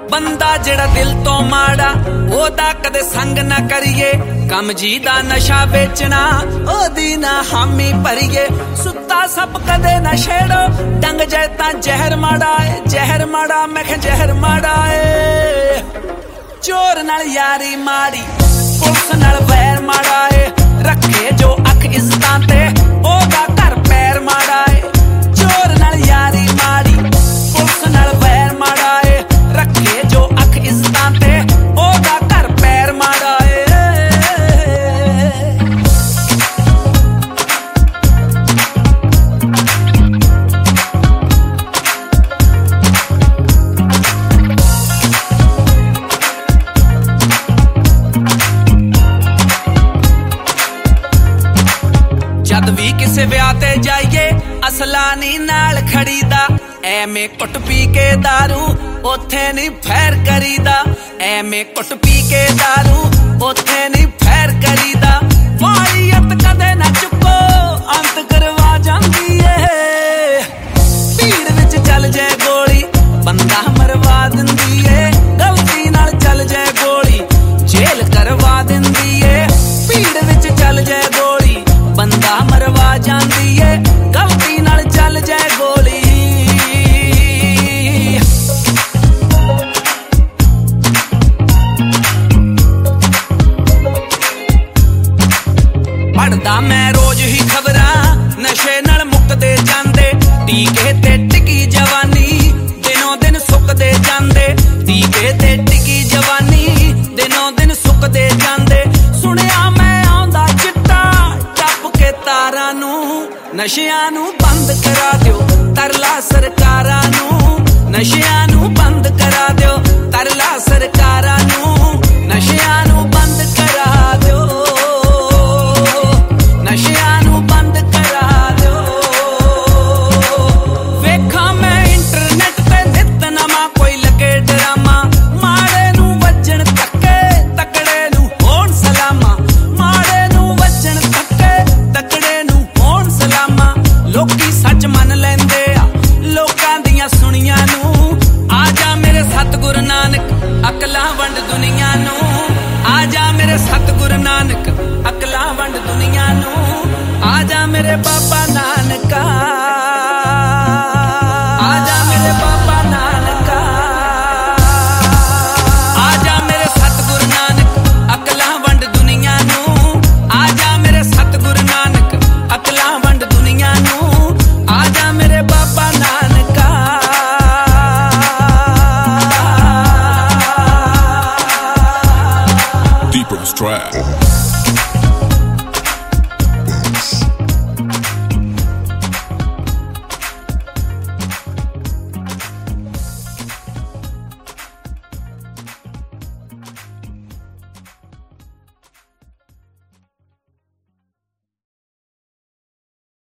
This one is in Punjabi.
ਬੰਦਾ ਜਿਹੜਾ ਦਿਲ ਤੋਂ ਮਾੜਾ ਉਹਦਾ ਕਦੇ ਸੰਗ ਨਾ ਕਰੀਏ ਕੰਮ ਜੀ ਦਾ ਨਸ਼ਾ ਵੇਚਣਾ ਉਹਦੀ ਨਾ ਹਾਮੀ ਭਰੀਏ ਸੁੱਤਾ ਸੱਪ ਕਦੇ ਨਾ ਛੇੜੋ ਡੰਗ ਜਾਏ ਤਾਂ ਜ਼ਹਿਰ ਮਾੜਾ ਏ ਜ਼ਹਿਰ ਮਾੜਾ ਮੈਂ ਕਿਹਾ ਜ਼ਹਿਰ ਮਾੜਾ ਏ ਚੋਰ ਨਾਲ ਯਾਰੀ ਮਾੜੀ ਪੁਲਿਸ ਨਾਲ ਵੈਰ ਮਾੜਾ ਏ ਰੱਖੇ ਜੋ ਅੱਖ ਇੱਜ਼ਤਾਂ ਤੇ ਉਹਦਾ ਘਰ ਪੈਰ ਮਾੜਾ ਏ ਚੋਰ ਨਾਲ ਯਾਰੀ ਮਾੜੀ ਪੁਲਿਸ ਨਾਲ ਵੈਰ ਮਾੜਾ ਏ ਰੱਖੇ ਜੋ ਅੱਖ ਇੱਜ਼ਤਾਂ ਤੇ ਉਹਦਾ ਘਰ ਪੈਰ ਮਾੜਾ ਏ ਜਦ ਵੀ ਕਿਸੇ ਵਿਆਹ ਤੇ ਜਾਈਏ ਅਸਲਾ ਨੀ ਨਾਲ ਖੜੀਦਾ ਐਵੇਂ ਕੁੱਟ ਪੀ ਕੇ ਦਾਰੂ ਉੱਥੇ ਨੀ ਫੈਰ ਕਰੀਦਾ ਐਵੇਂ ਕੁੱਟ ਪੀ ਕੇ ਦਾਰੂ ਉੱਥੇ ਨੀ ਫੈਰ ਕਰੀਦਾ ਵਾਰੀਅਤ ਕਦੇ ਨਾ ਚੁੱਕੋ ਅੰਤ ਕਰਵਾ ਜਾਂਦੀ ਏ ਭੀੜ ਵਿੱਚ ਚੱਲ ਜਾਏ ਗੋਲੀ ਬੰਦਾ ਮਰਵਾ ਦਿੰਦੀ ਏ ਗਲਤੀ ਨਾਲ ਚੱਲ ਜਾਏ ਗੋਲੀ ਜੇਲ੍ਹ ਕਰਵਾ ਦਿੰਦੀ ਏ ਭੀੜ ਵਿੱਚ ਚੱਲ ਜਾਏ ਗੋਲੀ ਬੰਦਾ ਮਰਵਾ ਜਾਂਦੀ ਏ ਗਲਤੀ ਨਾਲ ਚੱਲ ਜਾਏ ਗੋਲੀ ਪੜਦਾ ਮੈਂ ਰੋਜ਼ ਹੀ ਖਬਰਾਂ ਨਸ਼ੇ ਨਾਲ ਮੁੱਕਦੇ ਜਾਂਦੇ ਟੀਕੇ ਤੇ ਟਿਕੀ ਜਵਾਨੀ ਦਿਨੋਂ ਦਿਨ ਸੁੱਕਦੇ ਜਾਂਦੇ ਟੀਕੇ ਤੇ ਟਿਕੀ ਜਵਾਨੀ ਦਿਨੋਂ ਦਿਨ ਸੁੱਕਦੇ ਜਾਂਦੇ ਸੁਣਿਆ ਮੈਂ ਆਉਂਦਾ ਚਿੱਟਾ ਟੱਪ ਕੇ ਤਾਰਾਂ ਨੂੰ ਨਸ਼ਿਆਂ ਨੂੰ ਬੰਦ ਕਰਾ ਦਿਓ ਤਰਲਾ ਸਰਕਾਰਾਂ ਨੂੰ ਨਸ਼ਿਆਂ ਨੂੰ ਬੰਦ ਕਰਾ ਦਿਓ ਤਰਲਾ ਸਰਕਾਰਾਂ ਨੂੰ ਨਸ਼ਿਆਂ ਨੂੰ ਬੰਦ ਕਰਾ ਦਿਓ ਨਸ਼ਿਆਂ ਨੂੰ ਬੰਦ ਕਰਾ ਦਿਓ ਵੇਖਾਂ ਮੈਂ ਇੰਟਰਨੈਟ ਤੇ ਨਿੱਤ ਨਵਾਂ ਕੋਈ ਲੱਗੇ ਡਰਾਮਾ ਮਾੜੇ ਨੂੰ ਵੱਜਣ ਧੱਕੇ ਤਕੜੇ ਨੂੰ ਹੋਣ ਸਲਾਮਾਂ ਮਾੜੇ ਨੂੰ ਵੱਜਣ ਧੱਕੇ ਤਕੜੇ ਨੂੰ ਹੋਣ ਸਲਾਮਾਂ ਲੋਕੀ ਸੱਚ ਮੰਨ ਲੈਂਦੇ ਆ ਲੋਕਾਂ ਦੀਆਂ ਸੁਣੀਆਂ ਨੂੰ ਆ ਜਾ ਮੇਰੇ ਸਤਿਗੁਰ ਨਾਨਕ ਅਕਲਾਂ ਵੰਡ ਦੁਨੀਆ ਨੂੰ ਆ ਜਾ ਮੇਰੇ ਸਤਿਗੁਰ ਨਾਨਕ ਅਕਲਾਂ ਵੰਡ ਦੁਨੀਆ ਨੂੰ ਆ ਜਾ ਮੇਰੇ ਬਾਬਾ ਨਾਨਕਾ ਆ ਜਾ ਮੇਰੇ ਬਾਬਾ ਨਾਨਕਾ ਆ ਜਾ ਮੇਰੇ ਸਤਿਗੁਰ ਨਾਨਕ ਅਕਲਾਂ ਵੰਡ ਦੁਨੀਆ ਨੂੰ ਆ ਜਾ ਮੇਰੇ ਸਤਿਗੁਰ ਨਾਨਕ ਅਕਲਾਂ ਵੰਡ ਦੁਨੀਆ ਨੂੰ ਆ ਜਾ ਮੇਰੇ ਬਾਬਾ ਨਾਨਕਾ Deeper Strap.